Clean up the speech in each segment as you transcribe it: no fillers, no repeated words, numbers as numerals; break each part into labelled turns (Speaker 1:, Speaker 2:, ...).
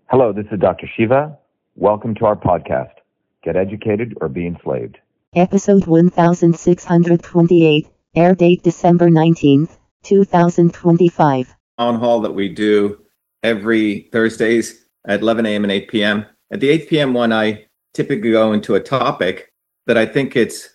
Speaker 1: Hello, this is Dr. Shiva. Welcome to our podcast, Get Educated or Be Enslaved.
Speaker 2: Episode 1628, air date December 19th, 2025.
Speaker 3: Town hall that we do every Thursdays at 11 a.m. and 8 p.m. At the 8 p.m. one, I typically go into a topic that I think it's,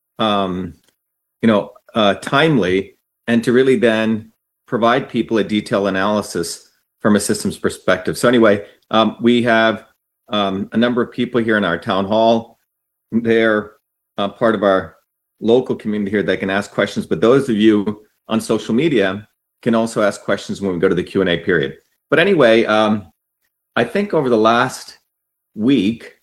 Speaker 3: timely, and to really then provide people a detailed analysis from a systems perspective. So anyway, we have a number of people here in our town hall. They're part of our local community here that can ask questions, but those of you on social media can also ask questions when we go to the Q&A period. But anyway, I think over the last week,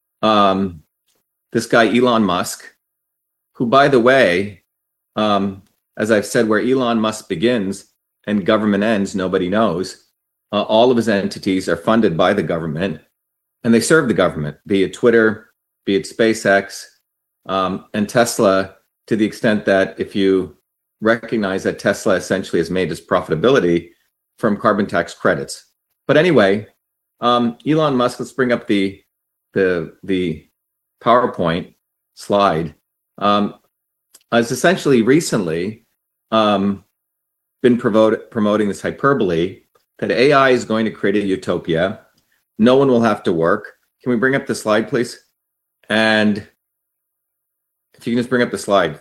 Speaker 3: this guy, Elon Musk, who, by the way, as I've said, where Elon Musk begins and government ends, nobody knows. All of his entities are funded by the government, and they serve the government, be it Twitter, be it SpaceX, and Tesla, to the extent that if you recognize that Tesla essentially has made its profitability from carbon tax credits. But anyway, Elon Musk, let's bring up the PowerPoint slide, has essentially recently been promoting this hyperbole that AI is going to create a utopia. No one will have to work. Can we bring up the slide, please? And if you can just bring up the slide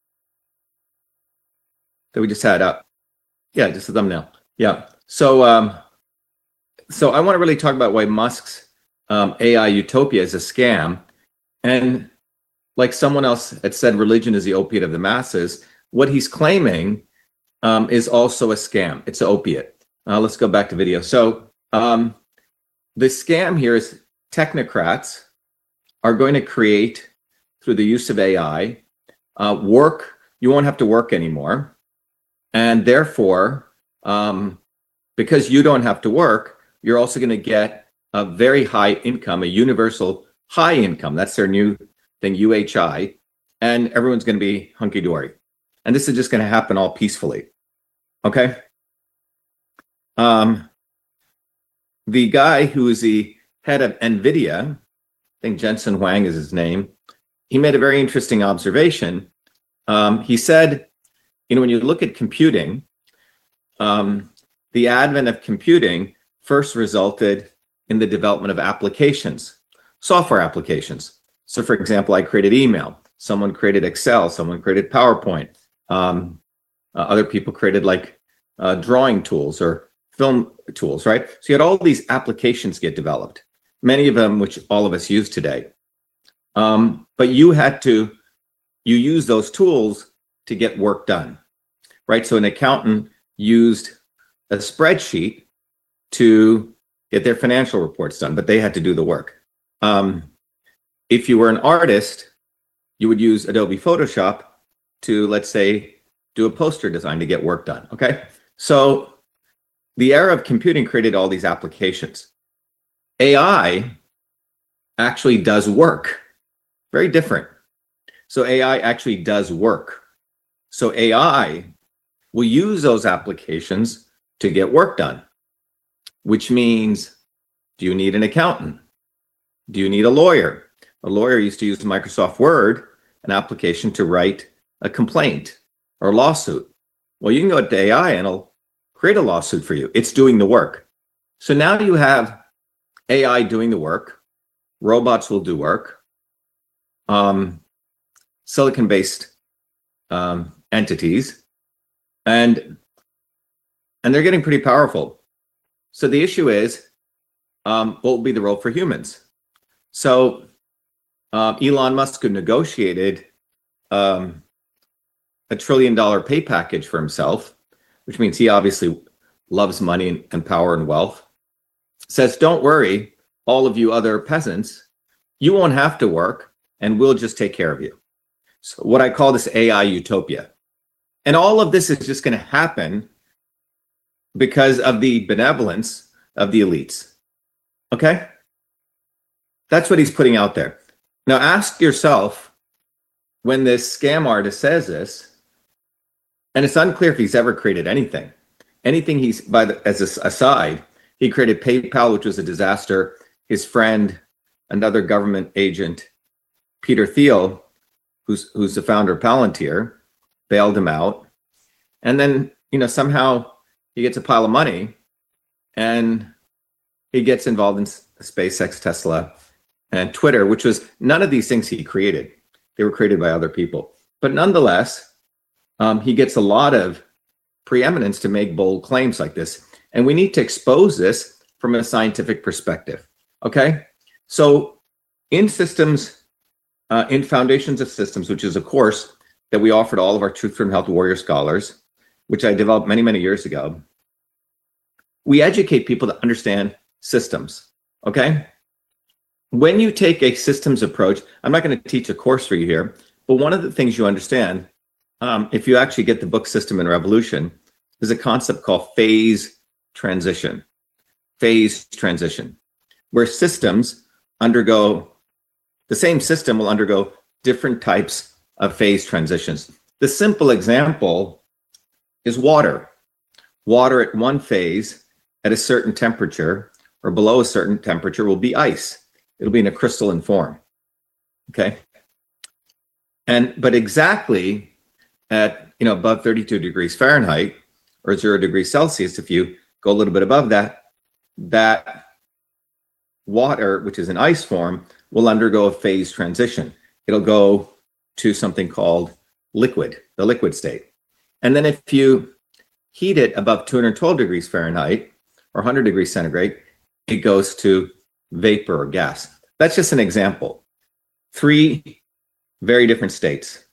Speaker 3: that we just had up. Yeah, just a thumbnail. Yeah. So I want to really talk about why Musk's AI utopia is a scam. And like someone else had said, religion is the opiate of the masses. What he's claiming is also a scam. It's an opiate. Let's go back to video. So the scam here is technocrats are going to create, through the use of AI, work. You won't have to work anymore. And therefore, because you don't have to work, you're also going to get a very high income, a universal high income. That's their new thing, UHI. And everyone's going to be hunky-dory. And this is just going to happen all peacefully. Okay? The guy who is the head of NVIDIA, I think Jensen Huang is his name, he made a very interesting observation. He said, when you look at computing, the advent of computing first resulted in the development of applications, software applications. So for example, I created email, someone created Excel, someone created PowerPoint, other people created drawing tools or film tools, right? So you had all these applications get developed, many of them which all of us use today. But you use those tools to get work done, right? So an accountant used a spreadsheet to get their financial reports done, but they had to do the work. If you were an artist, you would use Adobe Photoshop to, let's say, do a poster design to get work done, okay? So the era of computing created all these applications. AI actually does work. Very different. So AI actually does work. So AI will use those applications to get work done, which means, do you need an accountant? Do you need a lawyer? A lawyer used to use Microsoft Word, an application to write a complaint or a lawsuit. Well, you can go to AI and it'll create a lawsuit for you. It's doing the work. So now you have AI doing the work. Robots will do work. Silicon-based entities. And they're getting pretty powerful. So the issue is, what will be the role for humans? So Elon Musk negotiated a $1 trillion pay package for himself, which means he obviously loves money and power and wealth, says, don't worry, all of you other peasants, you won't have to work and we'll just take care of you. So what I call this AI utopia. And all of this is just going to happen because of the benevolence of the elites. Okay? That's what he's putting out there. Now ask yourself, when this scam artist says this, and it's unclear if he's ever created anything. Anything as an aside, He created PayPal, which was a disaster. His friend, another government agent, Peter Thiel, who's the founder of Palantir, bailed him out. And then, somehow he gets a pile of money and he gets involved in SpaceX, Tesla, and Twitter, which was none of these things he created. They were created by other people. But nonetheless, he gets a lot of preeminence to make bold claims like this. And we need to expose this from a scientific perspective. Okay? So in systems, in Foundations of Systems, which is a course that we offer to all of our Truth Freedom Health Warrior scholars, which I developed many, many years ago, we educate people to understand systems. Okay? When you take a systems approach, I'm not going to teach a course for you here, but one of the things you understand, if you actually get the book System and Revolution, is a concept called phase transition. Phase transition, where systems undergo, the same system will undergo different types of phase transitions. The simple example is water. Water at one phase at a certain temperature or below a certain temperature will be ice. It'll be in a crystalline form. Okay. But exactly at above 32 degrees Fahrenheit or 0 degrees Celsius, if you go a little bit above that, that water, which is in ice form, will undergo a phase transition. It'll go to something called liquid, the liquid state. And then if you heat it above 212 degrees Fahrenheit or 100 degrees centigrade, it goes to vapor or gas. That's just an example. 3 very different states.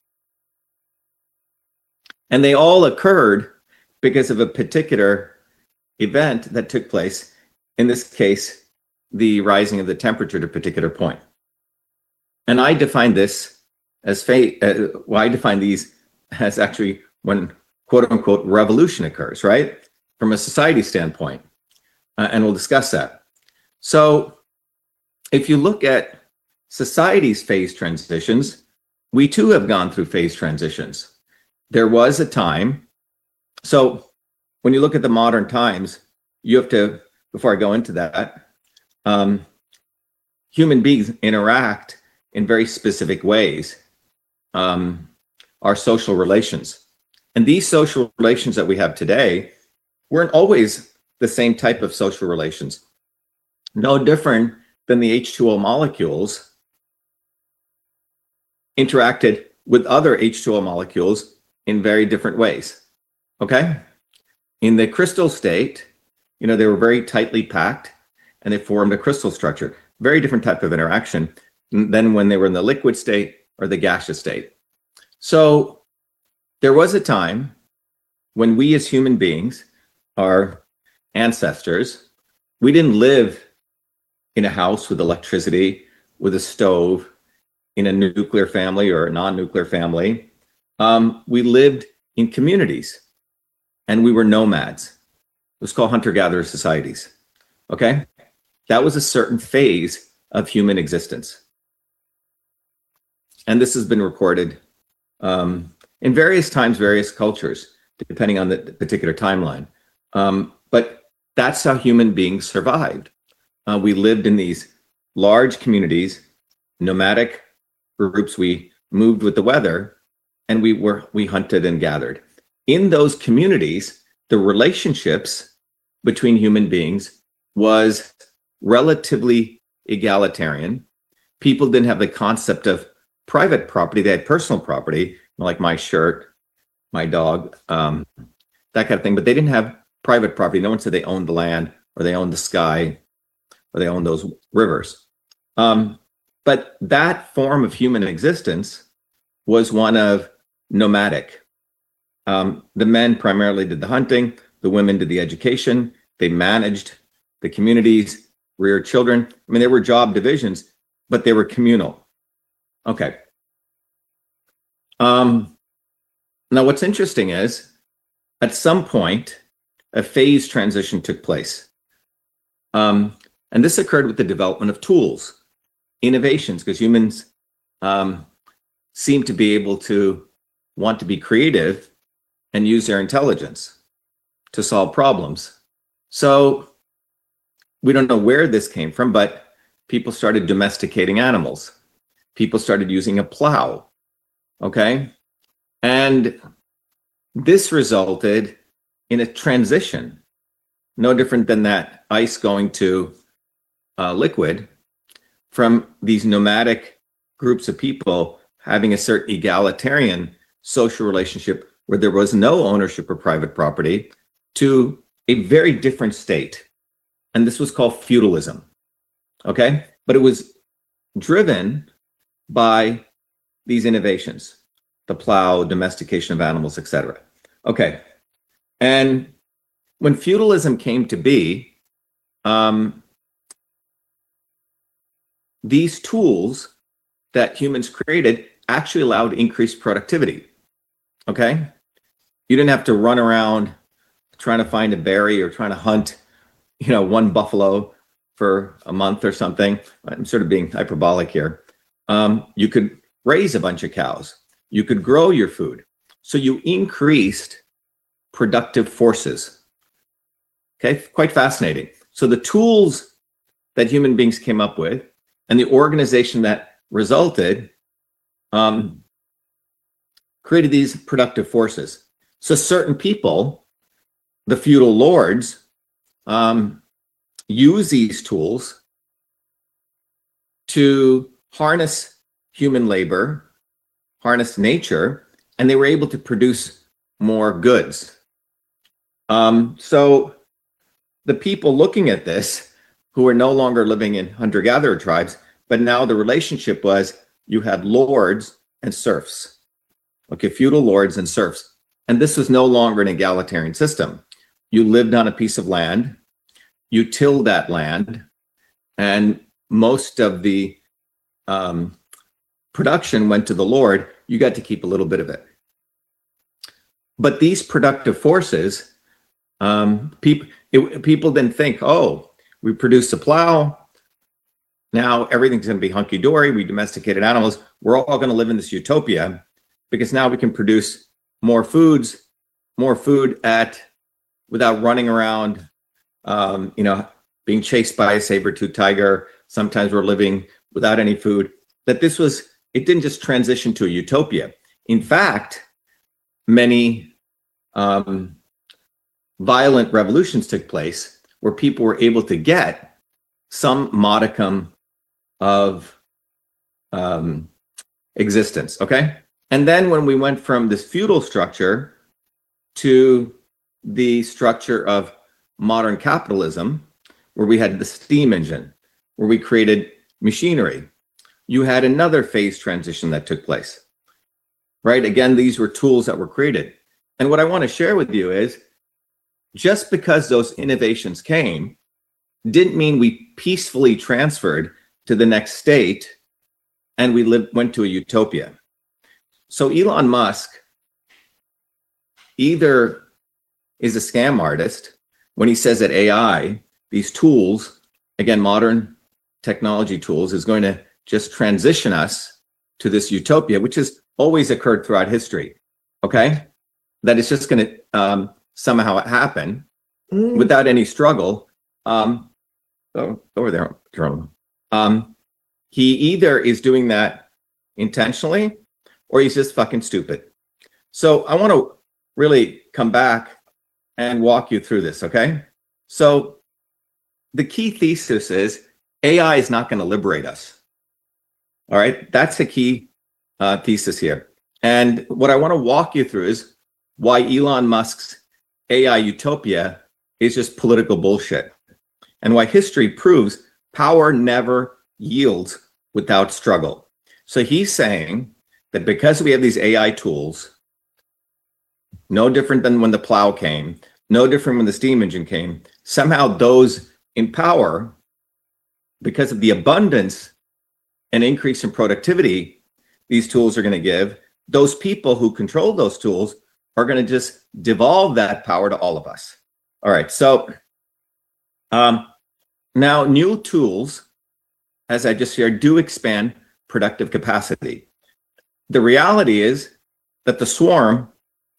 Speaker 3: And they all occurred because of a particular event that took place, in this case, the rising of the temperature at a particular point. And I define this as I define these as actually when quote unquote revolution occurs, right? From a society standpoint. And we'll discuss that. So if you look at society's phase transitions, we too have gone through phase transitions. There was a time, so when you look at the modern times, you have to, before I go into that, human beings interact in very specific ways, our social relations. And these social relations that we have today weren't always the same type of social relations. No different than the H2O molecules interacted with other H2O molecules in very different ways. Okay? In the crystal state, they were very tightly packed and they formed a crystal structure. Very different type of interaction than when they were in the liquid state or the gaseous state. So there was a time when we as human beings, our ancestors, we didn't live in a house with electricity, with a stove, in a nuclear family or a non-nuclear family. We lived in communities and we were nomads. It was called hunter-gatherer societies. Okay? That was a certain phase of human existence. And this has been recorded in various times, various cultures, depending on the particular timeline. But that's how human beings survived. We lived in these large communities, nomadic groups. We moved with the weather, and we hunted and gathered. In those communities, the relationships between human beings was relatively egalitarian. People didn't have the concept of private property. They had personal property, like my shirt, my dog, that kind of thing. But they didn't have private property. No one said they owned the land or they owned the sky or they owned those rivers. But that form of human existence was one of nomadic. The men primarily did the hunting. The women did the education. They managed the communities, reared children. I mean, there were job divisions, but they were communal. Okay. Now, what's interesting is, at some point, a phase transition took place. And this occurred with the development of tools, innovations, because humans seem to be able to want to be creative and use their intelligence to solve problems. So we don't know where this came from, but people started domesticating animals. People started using a plow. Okay. And this resulted in a transition, no different than that ice going to liquid, from these nomadic groups of people having a certain egalitarian social relationship where there was no ownership of private property to a very different state. And this was called feudalism. Okay. But it was driven by these innovations, the plow, domestication of animals, etc. Okay. And when feudalism came to be, these tools that humans created actually allowed increased productivity. Okay. You didn't have to run around trying to find a berry or trying to hunt, one buffalo for a month or something. I'm sort of being hyperbolic here. You could raise a bunch of cows. You could grow your food. So you increased productive forces. Okay, quite fascinating. So the tools that human beings came up with and the organization that resulted created these productive forces. So certain people, the feudal lords, use these tools to harness human labor, harness nature, and they were able to produce more goods. So the people looking at this, who are no longer living in hunter-gatherer tribes, but now the relationship was you had lords and serfs. Okay, feudal lords and serfs. And this was no longer an egalitarian system. You lived on a piece of land, you tilled that land, and most of the production went to the lord. You got to keep a little bit of it. But these productive forces, people didn't think, oh, we produced a plow, now everything's going to be hunky-dory, we domesticated animals, we're all going to live in this utopia, because now we can produce more food without running around, being chased by a saber-toothed tiger. Sometimes we're living without any food. That it didn't just transition to a utopia. In fact, many violent revolutions took place where people were able to get some modicum of existence, okay? And then when we went from this feudal structure to the structure of modern capitalism, where we had the steam engine, where we created machinery, you had another phase transition that took place, right? Again, these were tools that were created. And what I want to share with you is, just because those innovations came, didn't mean we peacefully transferred to the next state and we went to a utopia. So Elon Musk either is a scam artist when he says that AI, these tools, again, modern technology tools, is going to just transition us to this utopia, which has always occurred throughout history, okay? That it's just going to somehow happen without any struggle. Over there, Jerome. He either is doing that intentionally or he's just fucking stupid. So I want to really come back and walk you through this, okay? So the key thesis is AI is not going to liberate us. All right, that's the key thesis here. And what I want to walk you through is why Elon Musk's AI utopia is just political bullshit, and why history proves power never yields without struggle. So he's saying that because we have these AI tools, no different than when the plow came, no different when the steam engine came, somehow those in power, because of the abundance and increase in productivity these tools are going to give, those people who control those tools are going to just devolve that power to all of us. All right, so now new tools, as I just shared, do expand productive capacity. The reality is that the swarm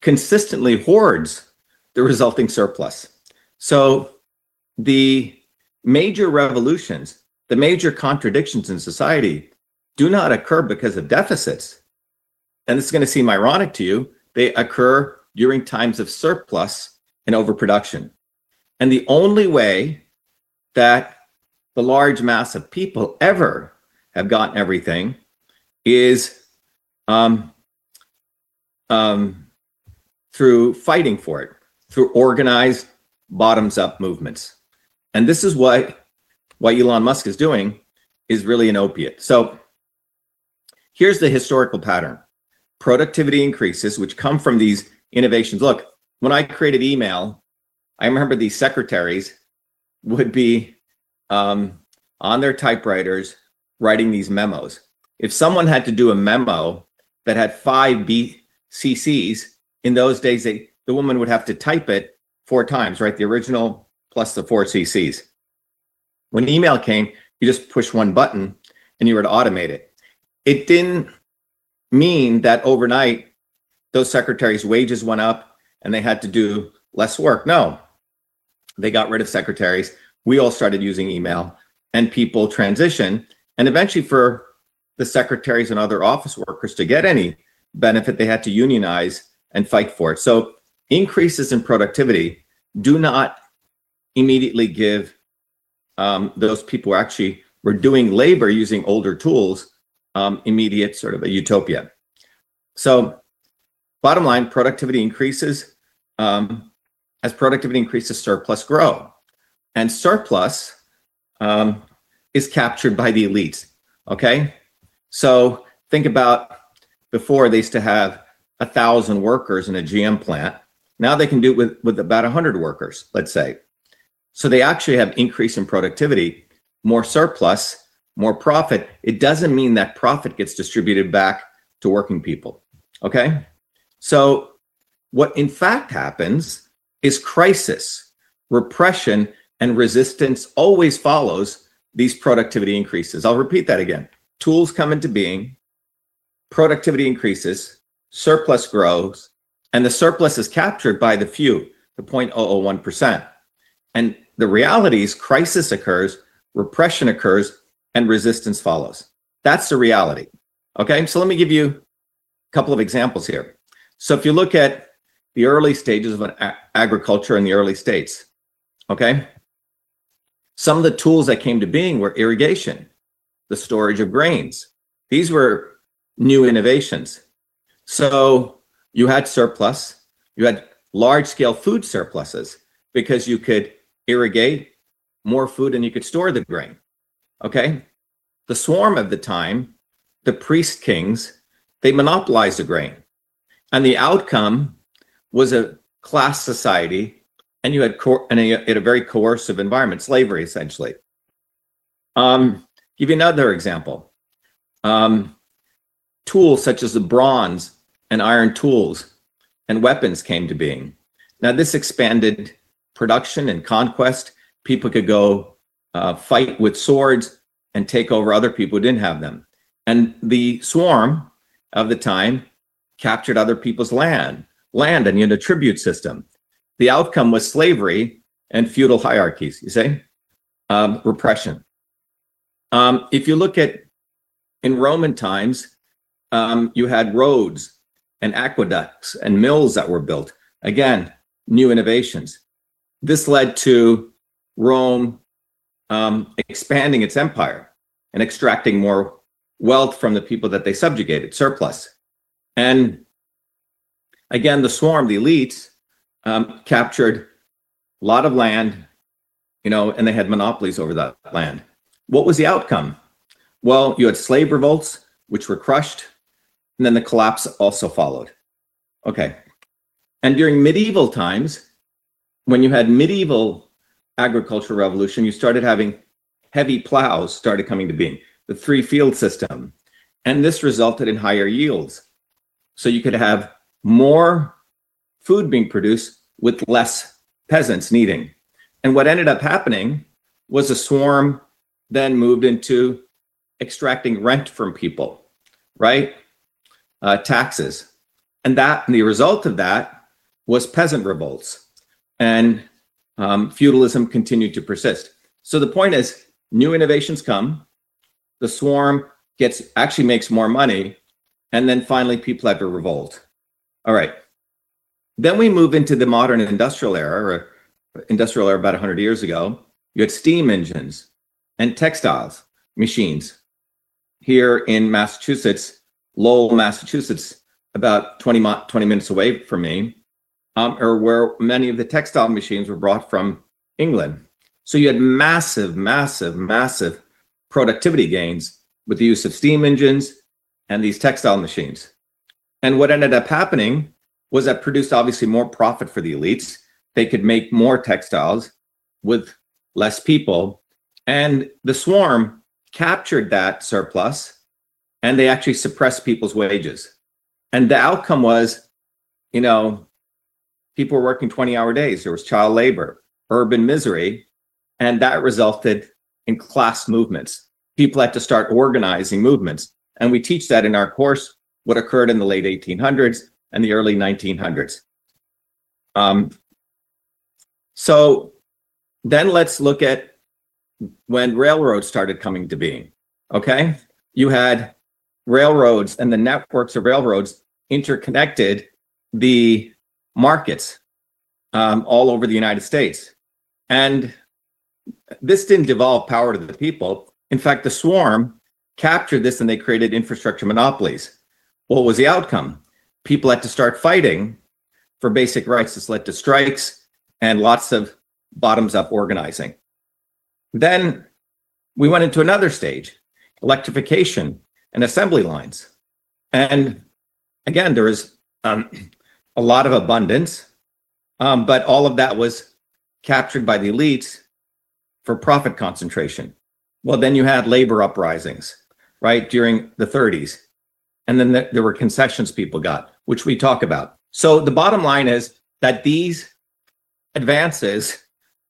Speaker 3: consistently hoards the resulting surplus. So the major revolutions, the major contradictions in society do not occur because of deficits. And this is going to seem ironic to you. They occur during times of surplus and overproduction. And the only way that the large mass of people ever have gotten everything is through fighting for it, through organized bottoms-up movements. And this is what Elon Musk is doing, is really an opiate. So here's the historical pattern. Productivity increases, which come from these innovations. Look, when I created email, I remember these secretaries would be on their typewriters writing these memos. If someone had to do a memo that had 5 CCs, in those days, the woman would have to type it 4 times, right? The original plus the 4 CCs. When email came, you just push one button and you were to automate it. It didn't mean that overnight those secretaries' wages went up and they had to do less work. No, they got rid of secretaries. We all started using email and people transition. And eventually for the secretaries and other office workers to get any benefit, they had to unionize and fight for it. So increases in productivity do not immediately give those people who actually were doing labor using older tools immediate sort of a utopia. So bottom line, productivity increases. As productivity increases, surplus grow. And surplus is captured by the elites, okay? So think about before they used to have 1,000 workers in a GM plant. Now they can do it with about 100 workers, let's say. So they actually have increase in productivity, more surplus, more profit. It doesn't mean that profit gets distributed back to working people, okay? So what in fact happens is crisis, repression, and resistance always follows these productivity increases. I'll repeat that again. Tools come into being, productivity increases, surplus grows, and the surplus is captured by the few, the 0.001%. And the reality is crisis occurs, repression occurs, and resistance follows. That's the reality. Okay, so let me give you a couple of examples here. So if you look at the early stages of agriculture in the early states, okay, some of the tools that came to being were irrigation, the storage of grains. These were new innovations. So you had surplus, you had large-scale food surpluses because you could irrigate more food and you could store the grain, okay? The swarm of the time, the priest kings, they monopolized the grain. And the outcome was a class society, and you had a very coercive environment, slavery, essentially. Give you another example. Tools such as the bronze and iron tools and weapons came to being. Now, this expanded production and conquest. People could go fight with swords and take over other people who didn't have them. And the swarm of the time captured other people's land, and you had a tribute system. The outcome was slavery and feudal hierarchies, you say? Repression. If you look at, in Roman times, you had roads and aqueducts and mills that were built. Again, new innovations. This led to Rome expanding its empire and extracting more wealth from the people that they subjugated, surplus. And again, the swarm, the elites, captured a lot of land, and they had monopolies over that land. What was the outcome? Well, you had slave revolts, which were crushed, and then the collapse also followed. Okay. And during medieval times, when you had medieval agricultural revolution, you started having heavy plows started coming to being, the 3-field system. And this resulted in higher yields. So you could have more food being produced with less peasants needing. And what ended up happening was a swarm then moved into extracting rent from people, right? Taxes. And the result of that was peasant revolts. And feudalism continued to persist. So the point is, new innovations come, the swarm actually makes more money, and then finally people have to revolt. All right. Then we move into the modern industrial era, or industrial era about 100 years ago. You had steam engines and textiles machines. Here in Massachusetts, Lowell, Massachusetts, about 20 minutes away from me, or where many of the textile machines were brought from England. So you had massive, massive, massive productivity gains with the use of steam engines and these textile machines. And what ended up happening was that produced obviously more profit for the elites. They could make more textiles with less people. And the swarm captured that surplus, and they actually suppressed people's wages. And the outcome was, people were working 20-hour days. There was child labor, urban misery, and that resulted in class movements. People had to start organizing movements. And we teach that in our course, what occurred in the late 1800s and the early 1900s. So then let's look at when railroads started coming to being, okay? You had railroads, and the networks of railroads interconnected the markets all over the United States. And this didn't devolve power to the people. In fact, the swarm captured this and they created infrastructure monopolies. What was the outcome? People had to start fighting for basic rights. This led to strikes and lots of bottoms-up organizing. Then we went into another stage, electrification and assembly lines. And again, there was a lot of abundance, but all of that was captured by the elites for profit concentration. Well, then you had labor uprisings, right, during the 30s. And then there were concessions people got, which we talk about. So the bottom line is that these advances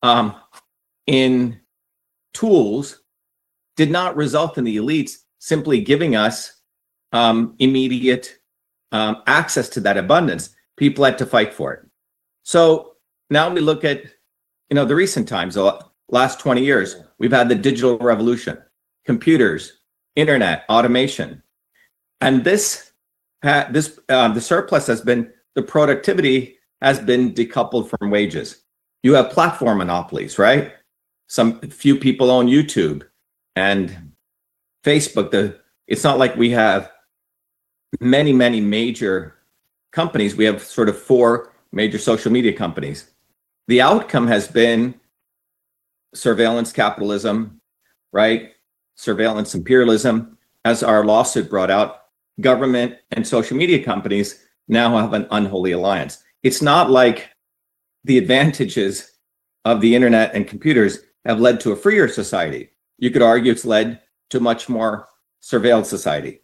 Speaker 3: in tools did not result in the elites simply giving us immediate access to that abundance. People had to fight for it. So now we look at, the recent times, the last 20 years, we've had the digital revolution, computers, internet, automation. And the surplus the productivity has been decoupled from wages. You have platform monopolies, right? Some few people own YouTube and Facebook. It's not like we have many, many major companies. We have sort of 4 major social media companies. The outcome has been surveillance capitalism, right? Surveillance imperialism. As our lawsuit brought out, government and social media companies now have an unholy alliance. It's not like the advantages of the internet and computers have led to a freer society. You could argue it's led to a much more surveilled society.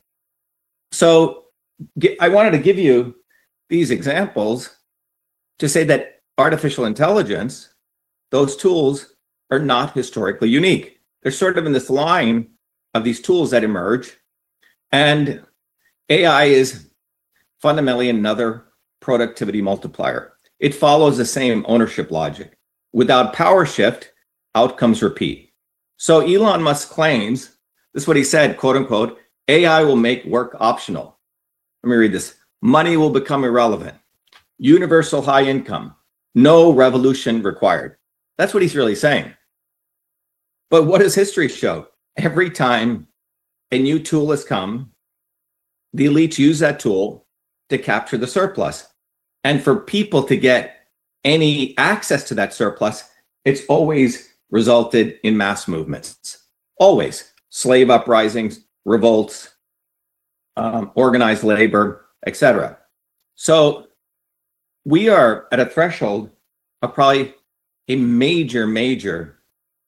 Speaker 3: So I wanted to give you these examples to say that artificial intelligence, those tools are not historically unique. They're sort of in this line of these tools that emerge. And AI is fundamentally another productivity multiplier. It follows the same ownership logic. Without power shift, outcomes repeat. So Elon Musk claims, this is what he said, quote unquote, AI will make work optional. Let me read this. Money will become irrelevant. Universal high income. No revolution required. That's what he's really saying. But what does history show? Every time a new tool has come, the elites use that tool to capture the surplus. And for people to get any access to that surplus, it's always resulted in mass movements. Always. Slave uprisings, revolts, organized labor, etc. So we are at a threshold of probably a major,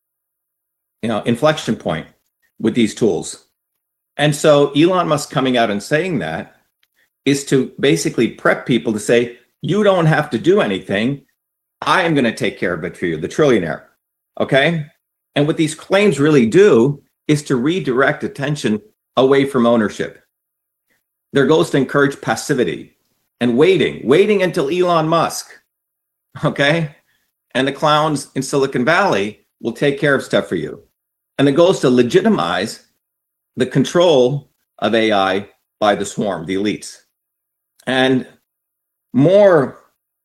Speaker 3: inflection point with these tools. And so Elon Musk coming out and saying that is to basically prep people to say, you don't have to do anything. I am going to take care of it for you, the trillionaire. Okay? And what these claims really do is to redirect attention away from ownership. Their goal is to encourage passivity and waiting until Elon Musk, okay, and the clowns in Silicon Valley will take care of stuff for you. And the goal is to legitimize the control of AI by the swarm, the elites. And more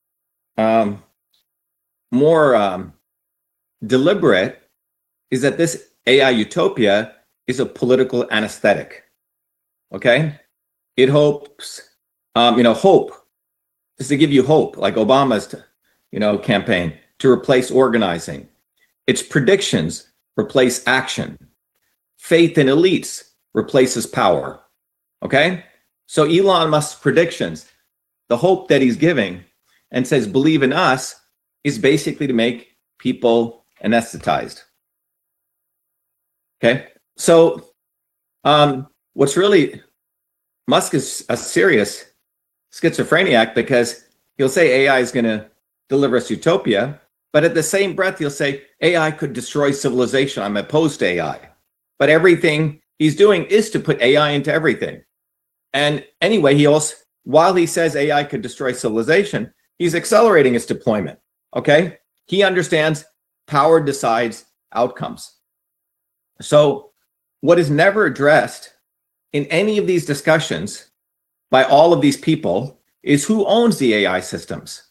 Speaker 3: deliberate is that this AI utopia is a political anesthetic. Okay, it hopes, hope is to give you hope, like Obama's, campaign, to replace organizing. Its predictions replace action. Faith in elites replaces power. Okay, so Elon Musk's predictions, the hope that he's giving and says, believe in us, is basically to make people anesthetized. Okay, so what's really, Musk is a serious schizophrenic, because he'll say AI is going to deliver us utopia, but at the same breath, he'll say AI could destroy civilization. I'm opposed to AI. But everything he's doing is to put AI into everything. And anyway, while he says AI could destroy civilization, he's accelerating its deployment. Okay? He understands power decides outcomes. So what is never addressed in any of these discussions by all of these people is who owns the AI systems?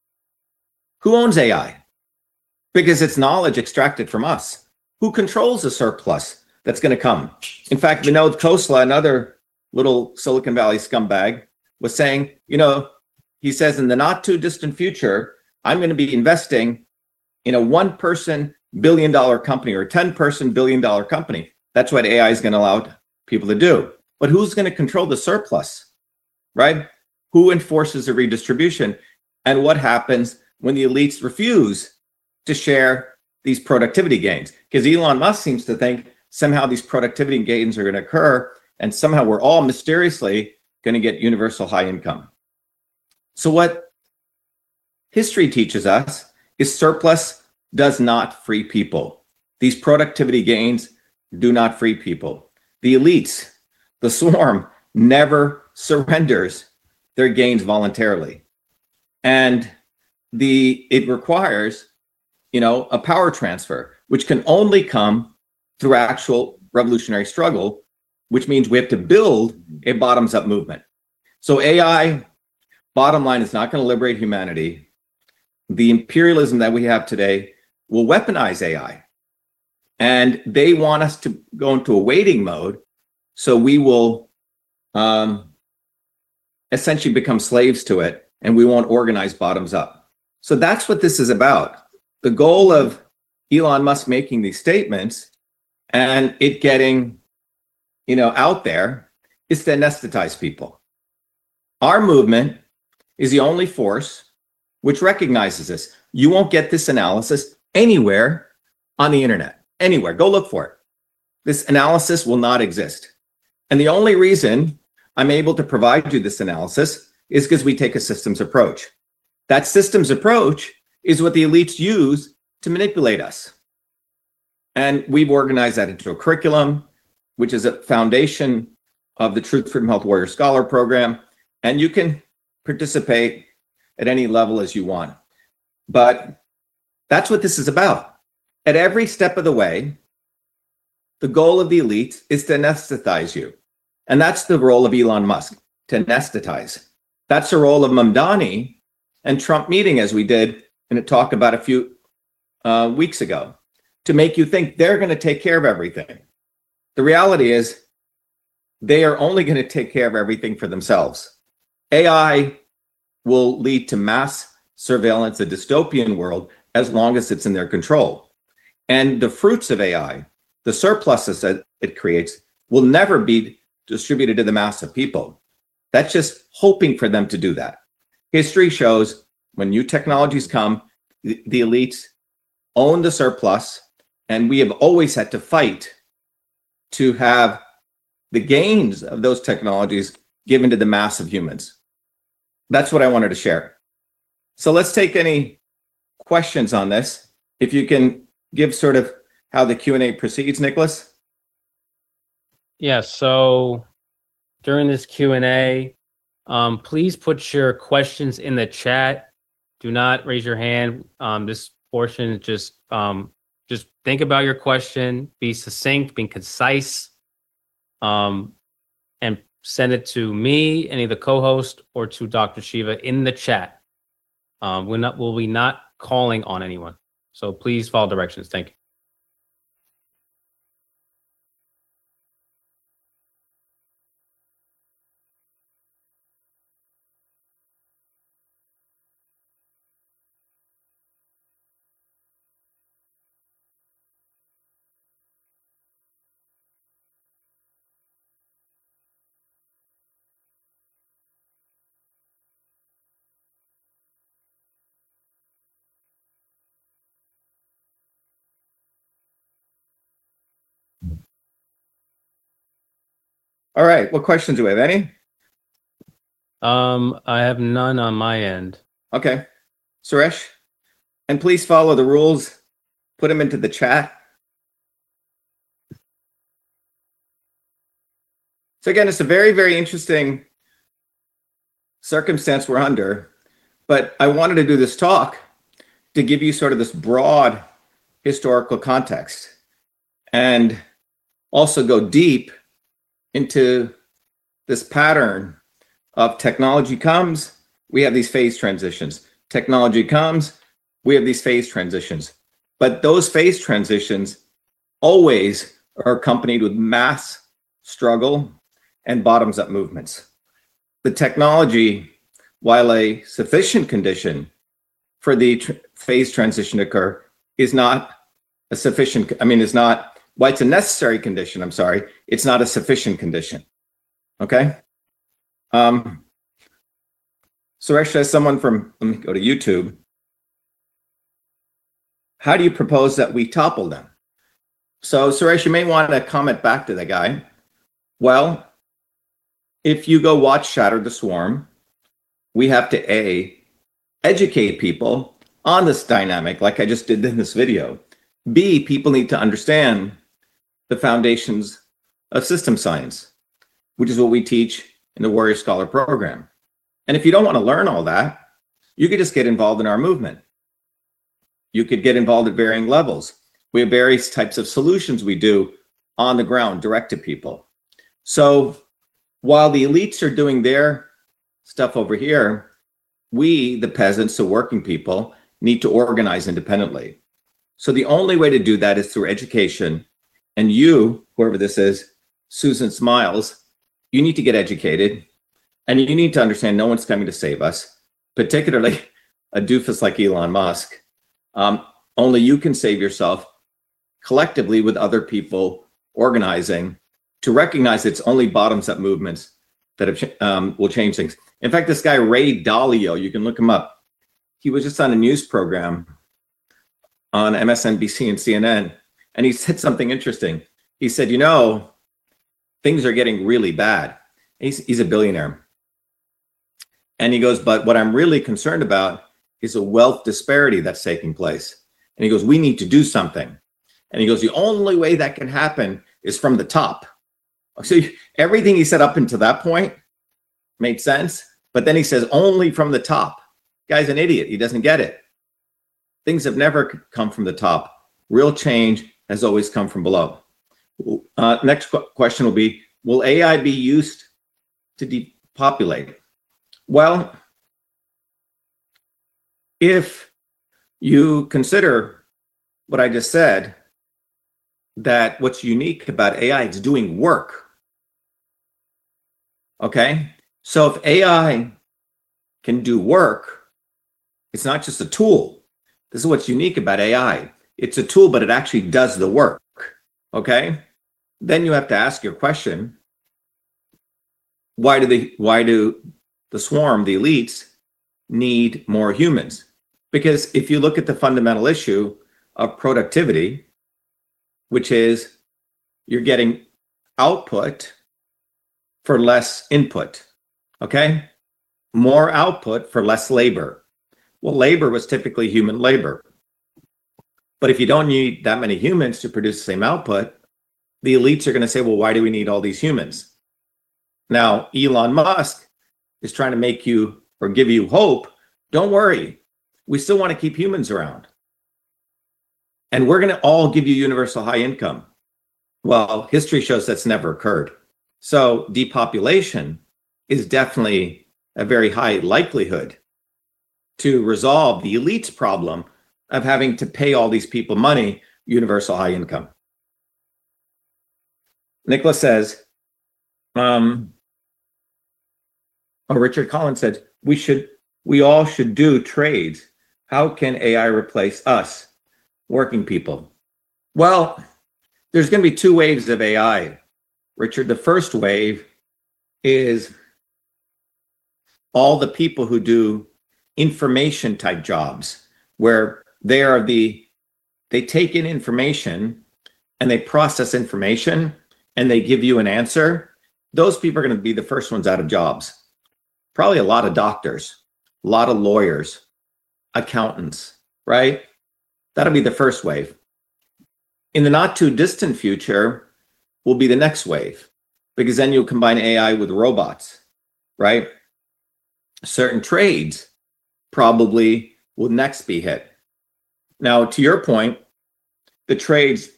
Speaker 3: Who owns AI? Because it's knowledge extracted from us. Who controls the surplus that's going to come? In fact, Vinod Khosla, another little Silicon Valley scumbag, was saying, he says, in the not too distant future, I'm going to be investing in a one-person billion-dollar company or a 10-person billion-dollar company. That's what AI is going to allow people to do. But who's going to control the surplus, right? Who enforces the redistribution? And what happens when the elites refuse to share these productivity gains? Because Elon Musk seems to think somehow these productivity gains are going to occur, and somehow we're all mysteriously going to get universal high income. So what history teaches us is surplus does not free people. These productivity gains do not free people. The elites, the swarm, never surrenders their gains voluntarily. And it requires, a power transfer, which can only come through actual revolutionary struggle, which means we have to build a bottoms-up movement. So AI, bottom line, is not going to liberate humanity. The imperialism that we have today will weaponize AI. And they want us to go into a waiting mode, so we will essentially become slaves to it, and we won't organize bottoms up. So that's what this is about. The goal of Elon Musk making these statements and it getting, out there is to anesthetize people. Our movement is the only force which recognizes this. You won't get this analysis anywhere on the internet. Anywhere. Go look for it. This analysis will not exist. And the only reason I'm able to provide you this analysis is because we take a systems approach. That systems approach is what the elites use to manipulate us. And we've organized that into a curriculum, which is a foundation of the Truth, Freedom, Health Warrior Scholar Program. And you can participate at any level as you want. But that's what this is about. At every step of the way, the goal of the elites is to anesthetize you. And that's the role of Elon Musk, to anesthetize. That's the role of Mamdani and Trump meeting, as we did in a talk about a few weeks ago, to make you think they're going to take care of everything. The reality is they are only going to take care of everything for themselves. AI will lead to mass surveillance, a dystopian world, as long as it's in their control. And the fruits of AI, the surpluses that it creates, will never be distributed to the mass of people. That's just hoping for them to do that. History shows when new technologies come, the elites own the surplus, and we have always had to fight to have the gains of those technologies given to the mass of humans. That's what I wanted to share. So let's take any questions on this. If you can give sort of how the Q&A proceeds, Nicholas.
Speaker 4: Yeah, so during this Q&A, please put your questions in the chat. Do not raise your hand. This portion is just just think about your question, be succinct, be concise, and send it to me, any of the co-hosts, or to Dr. Shiva in the chat. We'll be not calling on anyone. So please follow directions. Thank you.
Speaker 3: All right. What questions do we have? Any?
Speaker 4: I have none on my end.
Speaker 3: Okay. Suresh? And please follow the rules. Put them into the chat. So again, it's a very, very interesting circumstance we're under. But I wanted to do this talk to give you sort of this broad historical context and also go deep into this pattern of technology comes, we have these phase transitions. Technology comes, we have these phase transitions. But those phase transitions always are accompanied with mass struggle and bottoms-up movements. The technology, while a sufficient condition for the phase transition to occur, is not a sufficient, well, it's a necessary condition, it's not a sufficient condition, okay? Suresh says, someone from, let me go to YouTube. How do you propose that we topple them? So Suresh, you may want to comment back to the guy. Well, if you go watch Shatter the Swarm, we have to A, educate people on this dynamic, like I just did in this video. B, people need to understand the foundations of system science, which is what we teach in the Warrior Scholar program. And if you don't want to learn all that, you could just get involved in our movement. You could get involved at varying levels. We have various types of solutions we do on the ground, direct to people. So while the elites are doing their stuff over here, we, the peasants, the working people, need to organize independently. So the only way to do that is through education. And you, whoever this is, Susan Smiles, you need to get educated. And you need to understand no one's coming to save us, particularly a doofus like Elon Musk. Only you can save yourself collectively with other people organizing to recognize it's only bottoms-up movements that have, will change things. In fact, this guy, Ray Dalio, you can look him up. He was just on a news program on MSNBC and CNN, and he said something interesting. He said, you know, things are getting really bad. He's a billionaire. And he goes, but what I'm really concerned about is a wealth disparity that's taking place. And he goes, we need to do something. And he goes, the only way that can happen is from the top. So everything he said up until that point made sense. But then he says, only from the top. Guy's an idiot. He doesn't get it. Things have never come from the top. Real change has always come from below. Next question will be, will AI be used to depopulate? Well, if you consider what I just said, that what's unique about AI is doing work. Okay? So if AI can do work, it's not just a tool. This is what's unique about AI. It's a tool, but it actually does the work. Okay? Then you have to ask your question, why do the swarm, the elites, need more humans? Because if you look at the fundamental issue of productivity, which is you're getting output for less input, okay? More output for less labor. Well, labor was typically human labor. But if you don't need that many humans to produce the same output, the elites are going to say, well, why do we need all these humans? Now, Elon Musk is trying to make you or give you hope. Don't worry. We still want to keep humans around. and we're going to all give you universal high income. Well, history shows that's never occurred. So depopulation is definitely a very high likelihood to resolve the elite's problem of having to pay all these people money, universal high income. Nicholas says, Richard Collins said, we all should do trades. How can AI replace us, working people? Well, there's going to be two waves of AI, Richard. The first wave is all the people who do information type jobs, where they take in information and they process information and they give you an answer. Those people are going to be the first ones out of jobs. Probably a lot of doctors, a lot of lawyers, accountants, right? That'll be the first wave. In the not too distant future will be the next wave, because then you'll combine AI with robots, right? Certain trades probably will next be hit. Now, to your point, the trades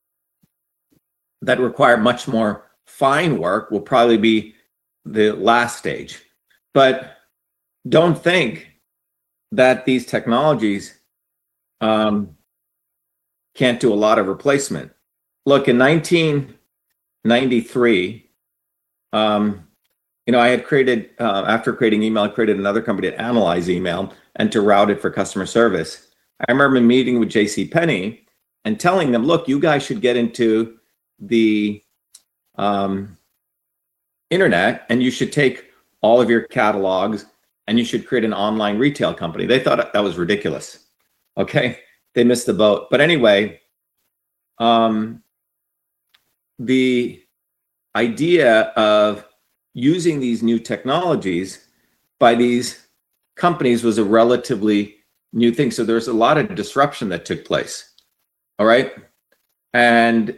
Speaker 3: that require much more fine work will probably be the last stage. But don't think that these technologies can't do a lot of replacement. Look, in 1993, I had created, after creating email, I created another company to analyze email and to route it for customer service. I remember meeting with JCPenney and telling them, look, you guys should get into the internet, and you should take all of your catalogs and you should create an online retail company. They thought that was ridiculous. Okay, they missed the boat. But anyway, the idea of using these new technologies by these companies was a relatively new thing. So there's a lot of disruption that took place. All right. And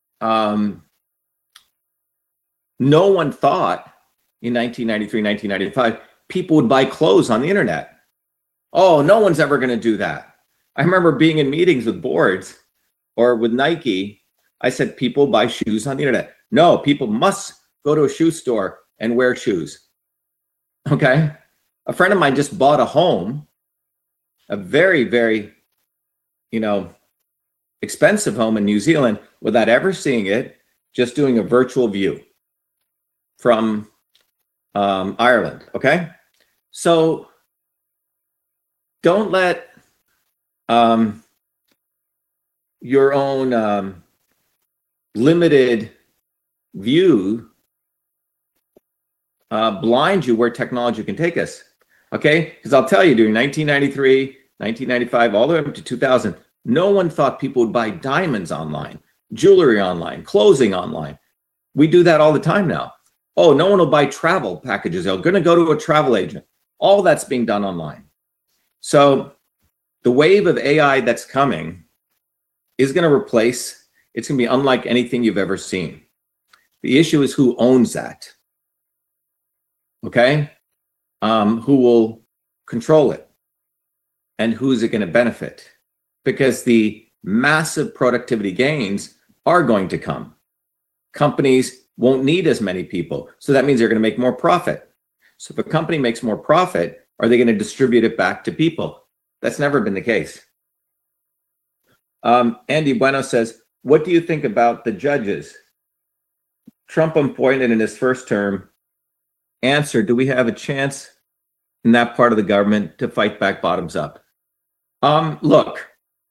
Speaker 3: no one thought in 1993, 1995, people would buy clothes on the internet. Oh, no one's ever going to do that. I remember being in meetings with boards or with Nike. I said, people buy shoes on the internet. No, people must go to a shoe store and wear shoes. Okay. A friend of mine just bought a home, a very, very, expensive home in New Zealand without ever seeing it, just doing a virtual view from Ireland. Okay. So don't let your own limited view blind you where technology can take us. Okay. Because I'll tell you, during 1993, 1995, all the way up to 2000, no one thought people would buy diamonds online, jewelry online, clothing online. We do that all the time now. Oh, no one will buy travel packages. They're going to go to a travel agent. All that's being done online. So the wave of AI that's coming is going to replace, it's going to be unlike anything you've ever seen. The issue is who owns that. Okay? Who will control it? And who's it going to benefit? Because the massive productivity gains are going to come. Companies won't need as many people. So that means they're going to make more profit. So if a company makes more profit, are they going to distribute it back to people? That's never been the case. Andy Bueno says, what do you think about the judges? Trump appointed in his first term. Answer, do we have a chance in that part of the government to fight back bottoms up? Look,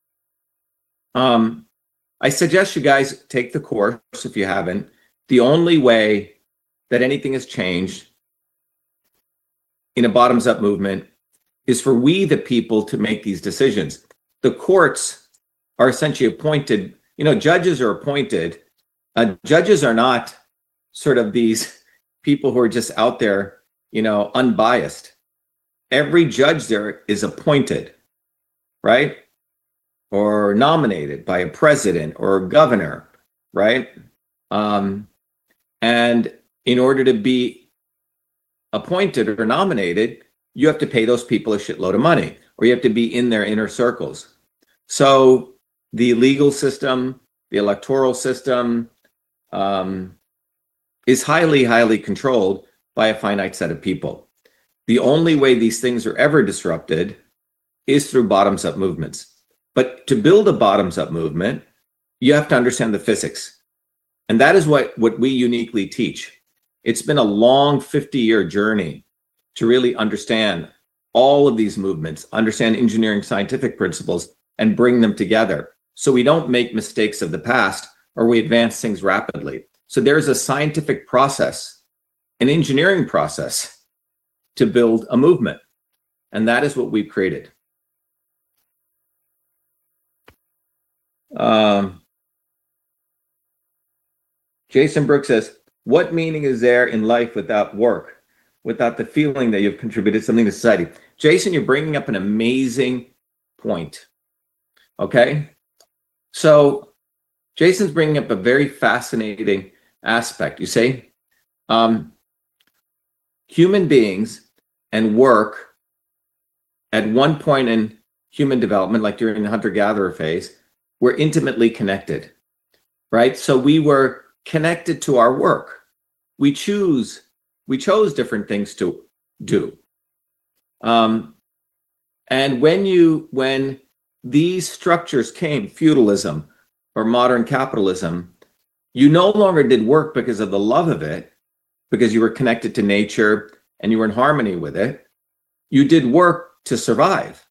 Speaker 3: I suggest you guys take the course if you haven't. The only way that anything has changed in a bottoms up movement is for we, the people, to make these decisions. The courts are essentially appointed, judges are appointed. Judges are not sort of these people who are just out there, unbiased. Every judge there is appointed, right? Or nominated by a president or a governor, right? And in order to be appointed or nominated, you have to pay those people a shitload of money, or you have to be in their inner circles. So the legal system, the electoral system, is highly, highly controlled by a finite set of people. The only way these things are ever disrupted is through bottoms-up movements. But to build a bottoms-up movement, you have to understand the physics. And that is what we uniquely teach. It's been a long 50-year journey to really understand all of these movements, understand engineering scientific principles, and bring them together so we don't make mistakes of the past or we advance things rapidly. So there's a scientific process, an engineering process to build a movement. And that is what we've created. Jason Brooks says, what meaning is there in life without work, without the feeling that you've contributed something to society? Jason, you're bringing up an amazing point. Okay? So Jason's bringing up a very fascinating aspect. You say, human beings and work at one point in human development, like during the hunter-gatherer phase, were intimately connected, right? So we were connected to our work. We chose different things to do. And when these structures came, feudalism or modern capitalism, you no longer did work because of the love of it, because you were connected to nature and you were in harmony with it. You did work to survive.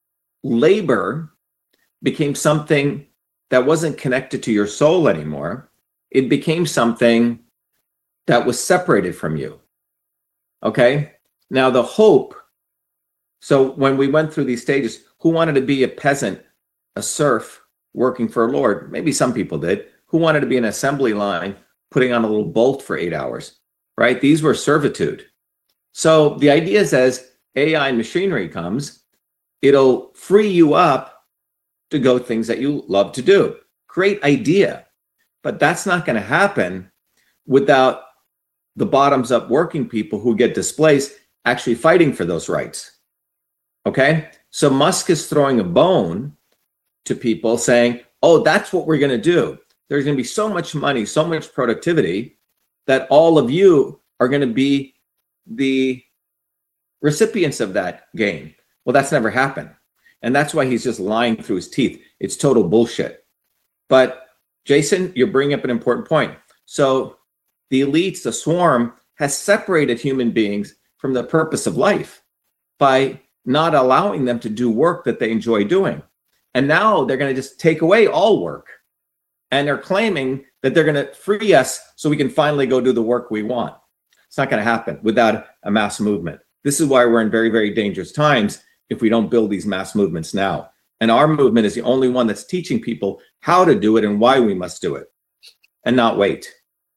Speaker 3: Labor became something that wasn't connected to your soul anymore. It became something that was separated from you. Okay? Now the hope, so when we went through these stages, who wanted to be a peasant, a serf, working for a lord? Maybe some people did. Who wanted to be an assembly line, putting on a little bolt for 8 hours, right? These were servitude. So the idea is as AI and machinery comes, it'll free you up to go things that you love to do. Great idea. But that's not going to happen without the bottoms up working people who get displaced actually fighting for those rights. Okay? So Musk is throwing a bone to people saying, oh, that's what we're going to do. There's going to be so much money, so much productivity that all of you are going to be the recipients of that gain. Well, that's never happened. And that's why he's just lying through his teeth. It's total bullshit. But Jason, you're bringing up an important point. So the elites, the swarm, has separated human beings from the purpose of life by not allowing them to do work that they enjoy doing. And now they're going to just take away all work. And they're claiming that they're going to free us so we can finally go do the work we want. It's not going to happen without a mass movement. This is why we're in very, very dangerous times if we don't build these mass movements now. And our movement is the only one that's teaching people how to do it and why we must do it and not wait.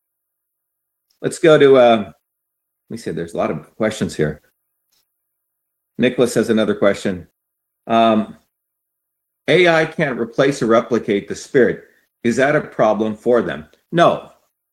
Speaker 3: Let's go to, let me see, there's a lot of questions here. Nicholas has another question. AI can't replace or replicate the spirit. Is that a problem for them? No.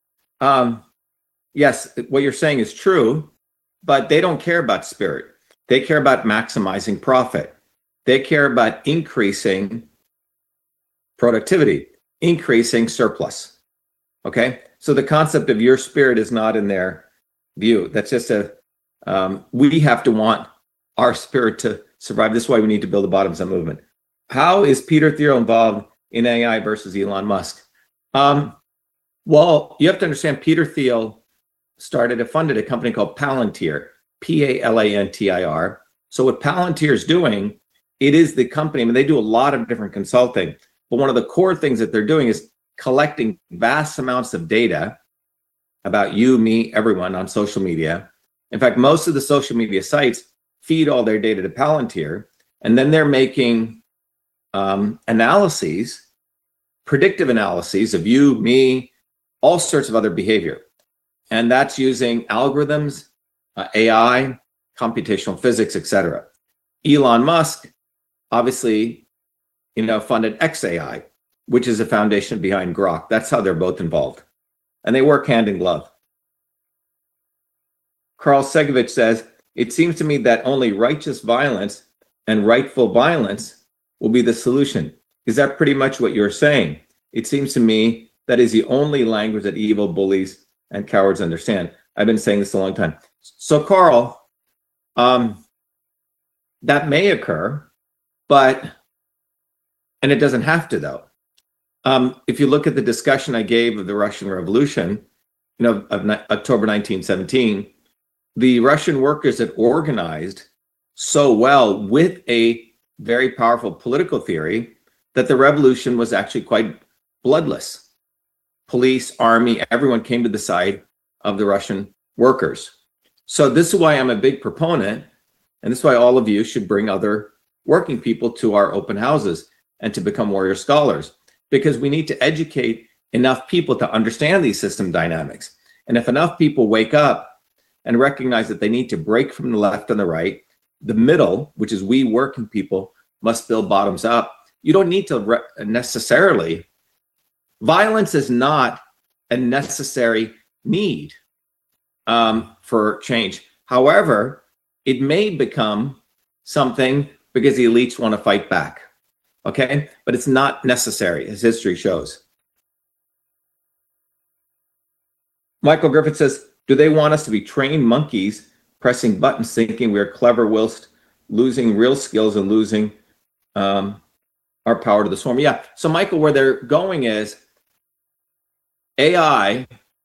Speaker 3: Yes, what you're saying is true, but they don't care about spirit. They care about maximizing profit. They care about increasing productivity, increasing surplus. Okay? So the concept of your spirit is not in their view. That's just we have to want our spirit to survive. This is why we need to build a bottoms-up movement. How is Peter Thiel involved in AI versus Elon Musk? Well, you have to understand Peter Thiel funded a company called Palantir, Palantir. So what Palantir is doing, it is the company, I mean, they do a lot of different consulting, but one of the core things that they're doing is collecting vast amounts of data about you, me, everyone on social media. In fact, most of the social media sites feed all their data to Palantir, and then they're making analyses, predictive analyses of you, me, all sorts of other behavior. And that's using algorithms, AI, computational physics, etc. Elon Musk obviously, funded xAI, which is the foundation behind Grok. That's how they're both involved. And they work hand in glove. Carl Segovich says, it seems to me that only righteous violence and rightful violence will be the solution. Is that pretty much what you're saying? It seems to me that is the only language that evil bullies and cowards understand. I've been saying this a long time. So, Carl, that may occur, and it doesn't have to, though. If you look at the discussion I gave of the Russian Revolution, of October 1917, the Russian workers had organized so well with a very powerful political theory that the revolution was actually quite bloodless. Police, army, everyone came to the side of the Russian workers. So this is why I'm a big proponent, and this is why all of you should bring other working people to our open houses and to become warrior scholars, because we need to educate enough people to understand these system dynamics. And if enough people wake up and recognize that they need to break from the left and the right, the middle, which is we working people, must build bottoms up. You don't need to necessarily. Violence is not a necessary need for change. However, it may become something because the elites want to fight back. Okay? But it's not necessary, as history shows. Michael Griffith says, do they want us to be trained monkeys pressing buttons thinking we're clever whilst losing real skills and losing our power to the swarm? Yeah. So, Michael, where they're going is AI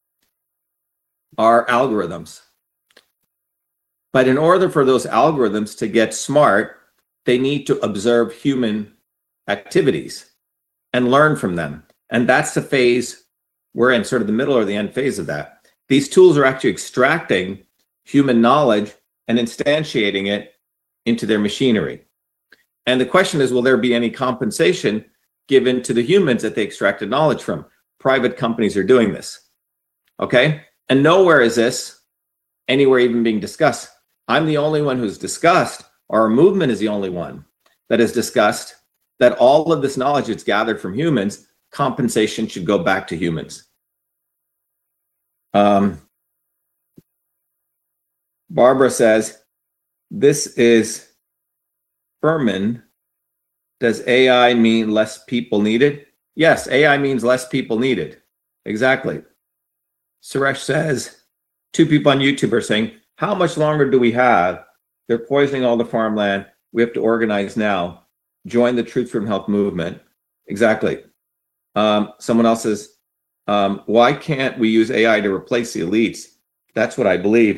Speaker 3: are algorithms. But in order for those algorithms to get smart, they need to observe human activities and learn from them. And that's the phase we're in, sort of the middle or the end phase of that. These tools are actually extracting human knowledge and instantiating it into their machinery. And the question is, will there be any compensation given to the humans that they extracted knowledge from? Private companies are doing this. Okay? And nowhere is this anywhere even being discussed. I'm the only one who's discussed, or our movement is the only one that has discussed that all of this knowledge that's gathered from humans, compensation should go back to humans. Barbara says, this is Furman. Does AI mean less people needed? Yes, AI means less people needed. Exactly. Suresh says, 2 people on YouTube are saying, how much longer do we have? They're poisoning all the farmland. We have to organize now. Join the Truth from Health movement. Exactly. Someone else says, why can't we use AI to replace the elites? That's what I believe.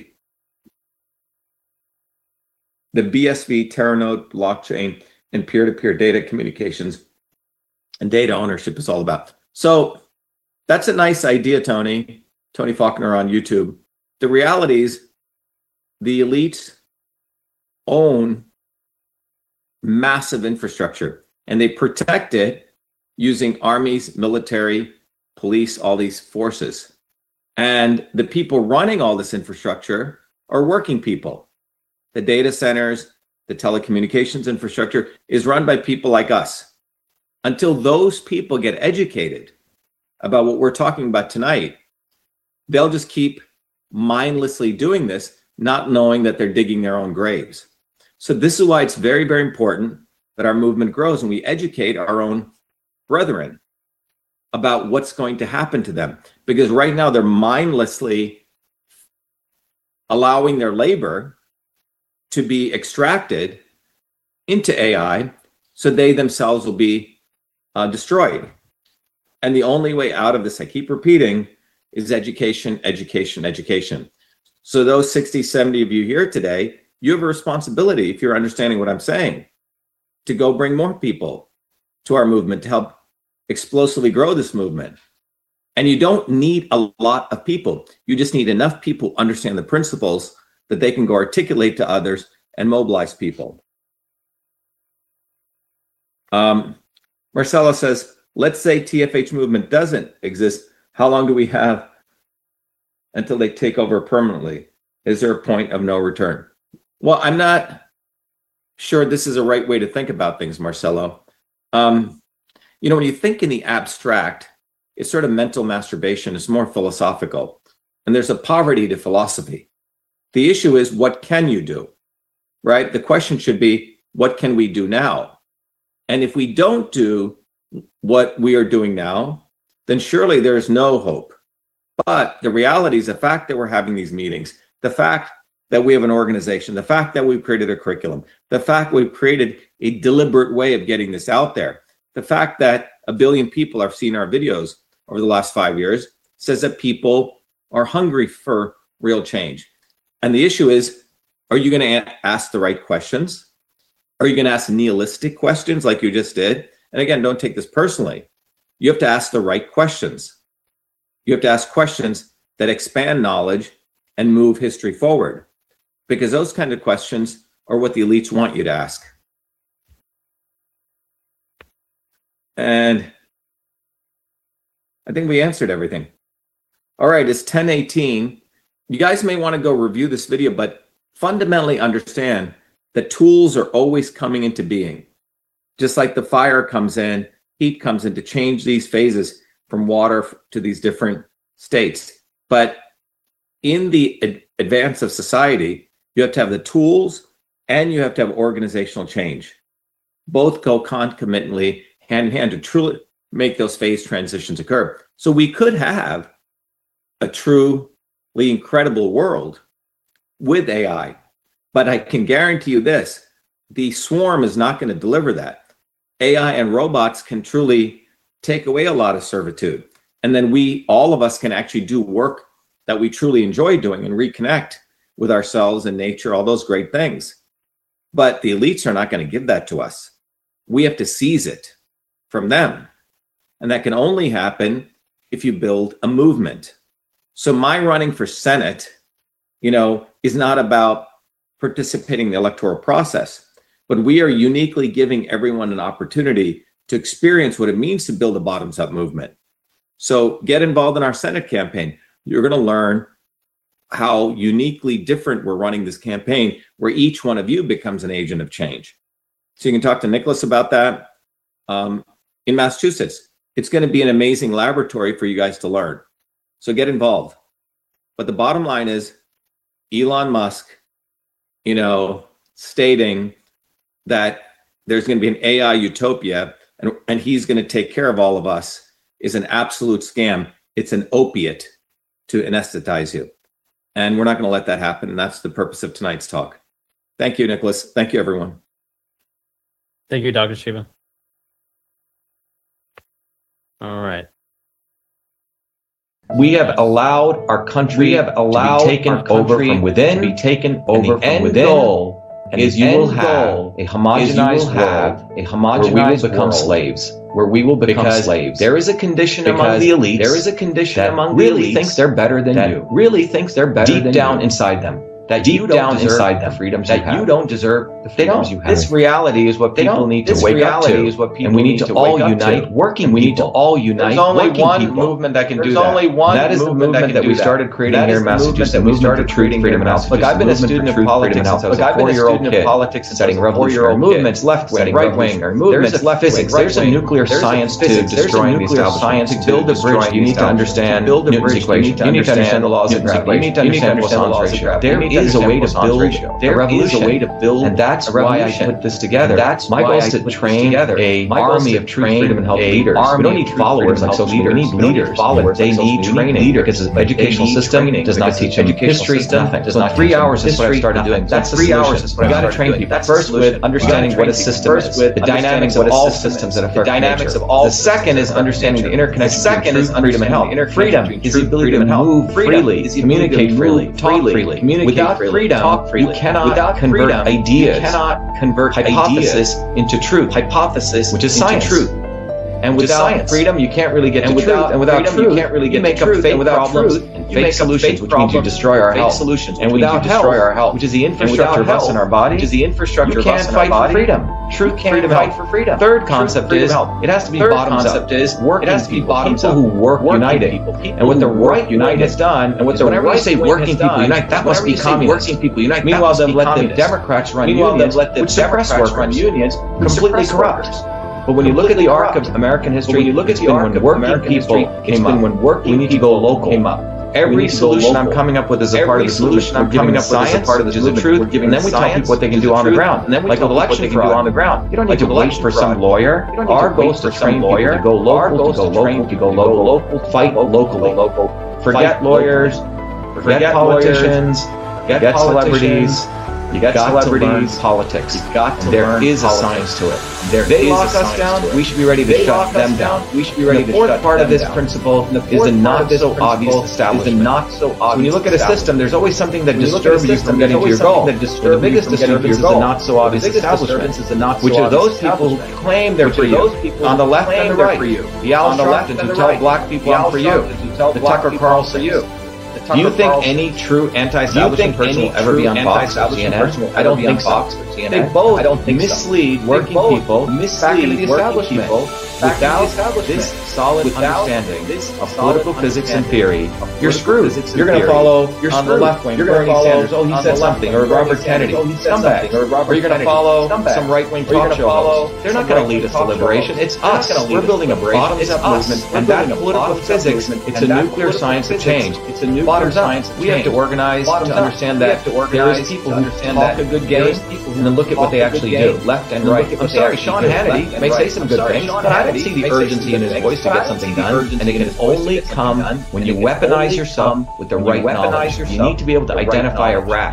Speaker 3: The BSV, Terranode, blockchain, and peer-to-peer data communications and data ownership is all about. So that's a nice idea, Tony Faulkner on YouTube. The reality is the elites own massive infrastructure and they protect it using armies, military, police, all these forces. And the people running all this infrastructure are working people. The data centers, the telecommunications infrastructure is run by people like us. Until those people get educated about what we're talking about tonight, they'll just keep mindlessly doing this, not knowing that they're digging their own graves. So this is why it's very, very important that our movement grows and we educate our own brethren about what's going to happen to them. Because right now they're mindlessly allowing their labor to be extracted into AI so they themselves will be destroyed. And the only way out of this, I keep repeating, is education, education, education. So those 60, 70 of you here today, you have a responsibility, if you're understanding what I'm saying, to go bring more people to our movement to help explosively grow this movement. And you don't need a lot of people. You just need enough people who understand the principles that they can go articulate to others and mobilize people. Marcella says, let's say TFH movement doesn't exist. How long do we have until they take over permanently? Is there a point of no return? Well, I'm not sure this is a right way to think about things, Marcelo. When you think in the abstract, it's sort of mental masturbation. It's more philosophical. And there's a poverty to philosophy. The issue is, what can you do, right? The question should be, what can we do now? And if we don't do what we are doing now, then surely there is no hope. But the reality is the fact that we're having these meetings, the fact that we have an organization, the fact that we've created a curriculum, the fact we've created a deliberate way of getting this out there, the fact that 1 billion people have seen our videos over the last 5 years says that people are hungry for real change. And the issue is, are you going to ask the right questions? Are you going to ask nihilistic questions like you just did? And again, don't take this personally. You have to ask the right questions. You have to ask questions that expand knowledge and move history forward, because those kind of questions are what the elites want you to ask. And I think we answered everything. All right, it's 10:18. You guys may want to go review this video, but fundamentally understand that tools are always coming into being. Just like the fire comes in, heat comes in to change these phases from water to these different states. But in the advance of society, you have to have the tools and you have to have organizational change. Both go concomitantly, hand in hand, to truly make those phase transitions occur. So we could have a truly incredible world with AI, but I can guarantee you this: the swarm is not going to deliver that. AI and robots can truly take away a lot of servitude. And then all of us can actually do work that we truly enjoy doing and reconnect with ourselves and nature, all those great things. But the elites are not going to give that to us. We have to seize it from them. And that can only happen if you build a movement. So my running for Senate, is not about participating in the electoral process, but we are uniquely giving everyone an opportunity to experience what it means to build a bottoms-up movement. So get involved in our Senate campaign. You're going to learn how uniquely different we're running this campaign, where each one of you becomes an agent of change. So you can talk to Nicholas about that. In Massachusetts, it's going to be an amazing laboratory for you guys to learn. So get involved. But the bottom line is Elon Musk, stating that there's going to be an AI utopia and he's going to take care of all of us is an absolute scam. It's an opiate to anesthetize you. And we're not going to let that happen. And that's the purpose of tonight's talk. Thank you, Nicholas. Thank you, everyone.
Speaker 4: Thank you, Dr. Shiva. All right.
Speaker 1: We have allowed our country to be taken over from within. To be taken over from within. Goal is you will have a homogenized world where we will become slaves. Where we will become slaves. There is a condition among the elites. There is a condition among the elites really thinks they're better than you. Really thinks they're better than you. Deep down inside them. That deep down inside the freedoms you have. That you don't deserve the freedoms you have. This reality is what people need to wake up to. And we need to all unite working. We need to all unite. There's only one movement that can do that. There's only one. That is the movement that we started creating here in Massachusetts. The movement of truth, freedom, and health. Look, I've been a student of politics since I was a 4-year-old kid, studying revolutionary movements, left wing, right wing, movements, physics. There's a nuclear science to destroying the establishment. To build a bridge, you need to understand Newton's equation. You need to understand the laws of gravity. You need to understand Poisson's ratio. There is a way to build a revolution. And that's why I put this together. My goal is to train an army of truth, freedom, and health leaders. We don't need followers like social media. We need leaders. They need training because the educational system does not teach them history, nothing. So 3 hours is what I started doing. That's 3 hours. You got to train people first with understanding what a system is, the dynamics of all systems that affect nature. The second is understanding the interconnection between truth, freedom, and health. Freedom is the ability to move freely, communicate freely, talk freely. Without freedom, talk freely. You cannot convert ideas. You cannot convert hypothesis into truth. Hypothesis, which is science. Truth. And without freedom, you can't really get to truth. And without truth, you can't really get to truth. And without problems, and fake solutions, which means you destroy our health. And without health, which is the infrastructure of us in our body, you can't fight for freedom. Truth can't fight for freedom. Third concept is it has to be bottoms up. Working people who work united. And what the right united has done, and what the right say working people unite, that must be communists. Meanwhile, then let the Democrats run unions, which suppress workers, completely corrupt. But when you look at the arc of American history, it's been when working people came up. We need to go local. Every solution I'm coming up with as a part of this movement, I'm giving science, which is the truth, and then we tell people what they can do on the ground. Like with election fraud, on the ground. You don't need to wait for some lawyer. Our goal is to train people to go local, to go local, fight locally. Forget lawyers, forget politicians, forget celebrities. You got to learn politics. There is a science to it. They lock us down, we should be ready to shut them down. We should be ready to shut them down. The fourth part of this principle is a not so obvious establishment. So when you look at a system, there's always something that disturbs you from getting to your goal. The biggest disturbance is a not so obvious establishment, which are those people who claim they're for you. On the left and the right. The Al Sharptons who tell black people I'm for you. The Tucker Carlson. Do you think any true anti-establishment person will ever be on Fox or CNN? I don't think so. They both mislead working people back into the establishment. Without this solid understanding of political physics and theory, you're screwed. You're going to follow on the left wing Bernie Sanders. Oh, he said something. Or Robert Kennedy. Scumbag. Or you're going to follow some right-wing talk show host. They're not going to lead us to liberation. It's us. We're building a bottoms-up movement. And that political physics, it's a nuclear science of change. It's a nuclear science. We have to organize to understand that there is people who talk a good game and then look at what they actually do, left and right. I'm sorry, Sean Hannity may say some good things, but I don't see the urgency in his voice to get something done, and it can only come when you weaponize yourself with the right knowledge. You need to be able to identify a rat.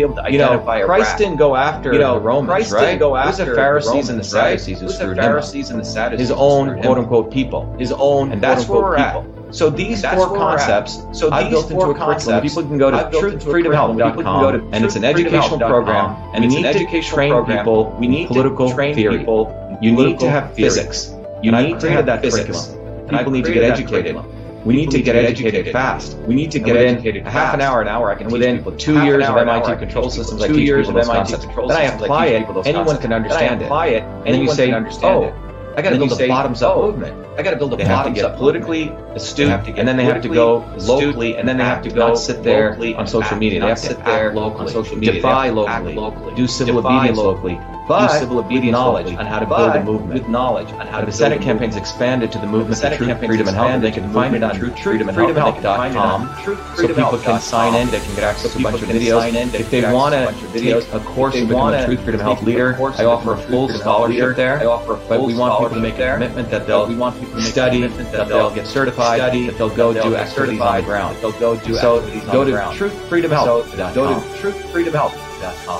Speaker 1: Christ didn't go after the Romans, right? It was the Pharisees and the Sadducees who screwed him up. His own quote-unquote people. And that's where we're at. So these four concepts, I've built into a curriculum. People can go to truthfreedomhealth.com, and it's an educational program, and we need to train people in political theory. You need to have physics. You need to have that physics. People need to get educated. We need to get educated fast. We need to get educated half an hour, I can within 2 years of MIT control systems, I teach people those concepts. Then I apply it, anyone can understand it. And then you say, oh, I got to build a bottoms-up movement. I got to build a bottoms-up. They have to get politically astute, and then they have to go locally, and then they have to go sit there on social media. They have to sit there locally, on social media, defy locally, do civil obedience locally, but with knowledge on how to build a movement. With knowledge on how to. The Senate campaign's expanded to the movement of Truth, Freedom, and Health. They can find it on truthfreedomandhealth.com, so people can sign in. They can get access to a bunch of videos. If they want to take a course and become a Truth, Freedom, Health leader, I offer a full scholarship there. But we want people to make a commitment that they'll study, that they'll get certified, that they'll go do activities on the ground. So go to truthfreedomhealth.com. Go to truthfreedomhealth.com.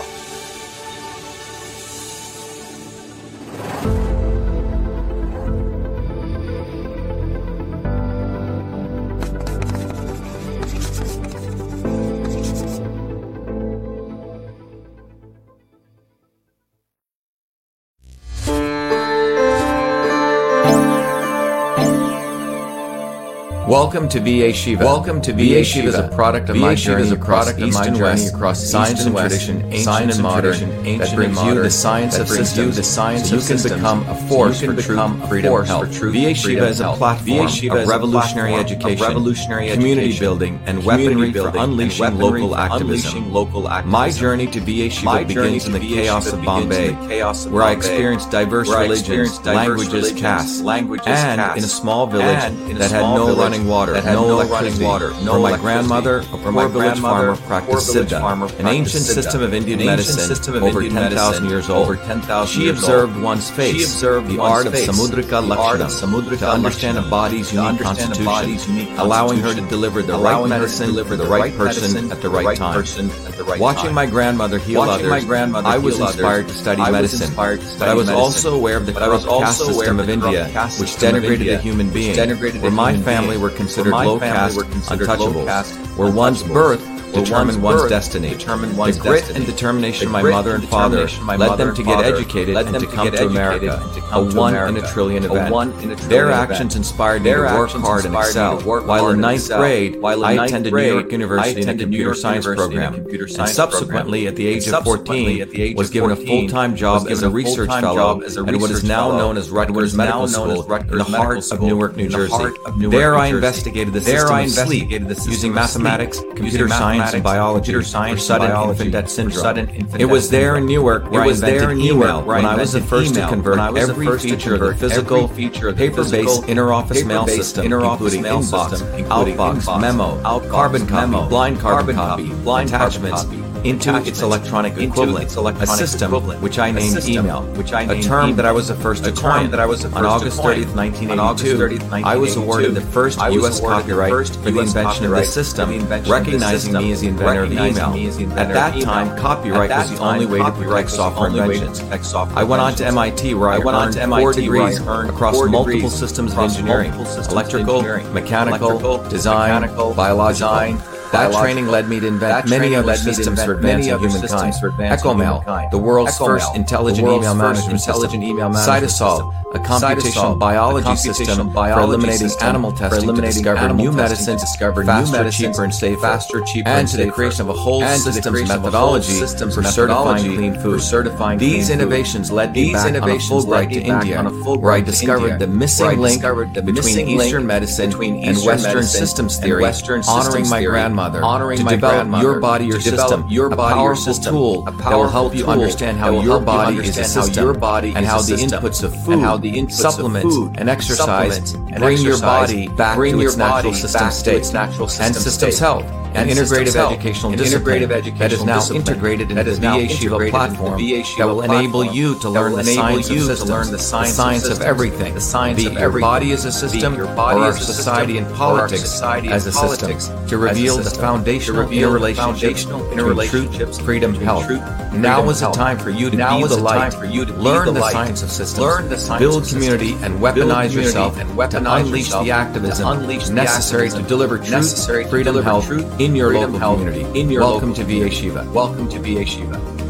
Speaker 1: Welcome to VA Shiva. VA Shiva is a product of my journey across East and West, across science and tradition, ancient and modern, that brings you the science of systems, so you can become a force for truth, freedom, health. VA Shiva is a platform of revolutionary education, community building, and weaponry for unleashing local activism. My journey to VA Shiva begins in the chaos of Bombay, where I experienced diverse religions, languages, castes, and in a small village that had no running water, no electricity, where my grandmother, a poor village farmer, practiced Siddha, an ancient system of Indian medicine over 10,000 years old. She observed one's face, the art of Samudrika Lakshanam, to understand a body's unique constitution, allowing her to deliver the right medicine for the right person at the right time. Watching my grandmother heal others, I was inspired to study medicine, but I was also aware of the corrupt caste system of India, which denigrated the human being, where my family were considered low caste, untouchables, where one's birth determined one's destiny. The grit and determination of my mother and father led them to get educated and to come to America, a 1 in a trillion event. Their actions inspired me to work hard and excel. While in 9th grade, I attended New York University in a computer science program, and subsequently, at the age of 14, was given a full-time job as a research fellow at what is now known as Rutgers Medical School in the heart of Newark, New Jersey. There I investigated the system of sleep using mathematics, computer science,
Speaker 3: in biology for sudden infant death syndrome. It was there in Newark where I invented email, when I was the first to convert every feature of the physical, paper-based interoffice mail system, including inbox, outbox, memo, carbon copy, blind carbon copy, attachments, into its electronic equivalent, a system which I named email, a term that I was the first to coin. On August 30th, 1982, I was awarded the first U.S. copyright for the invention of this system, recognizing me as the inventor of email. At that time, copyright was the only way to protect software inventions. I went on to MIT, where I earned 4 degrees across multiple systems of engineering: electrical, mechanical, design, biological. That training led me to invent many other systems for advancing humankind. EchoMail, the world's first intelligent email management system. Cytosol, a computational biology system for eliminating animal testing to discover new medicines faster, cheaper, and safer. And to the creation of a whole systems methodology for certifying clean food. These innovations led me back on a Fulbright to India, where I discovered the missing link between Eastern medicine and Western systems theory, honoring my grandmother. To develop Your Body, Your System, a powerful tool that will help you understand how your body is a system, and how the inputs of food, supplement, and exercise bring your body back to its natural system state. And systems health, an integrative educational discipline that is now integrated into the VA Shiva platform that will enable you to learn the science of systems, the science of everything, be it your body as a system or our society and politics as a system, to reveal the foundational interrelationships, truth, freedom, health. Now is the time for you to be the light. Learn the science of systems, build community, and weaponize yourself to unleash the activism necessary to deliver truth, freedom, health in your local community. Welcome to VA Shiva.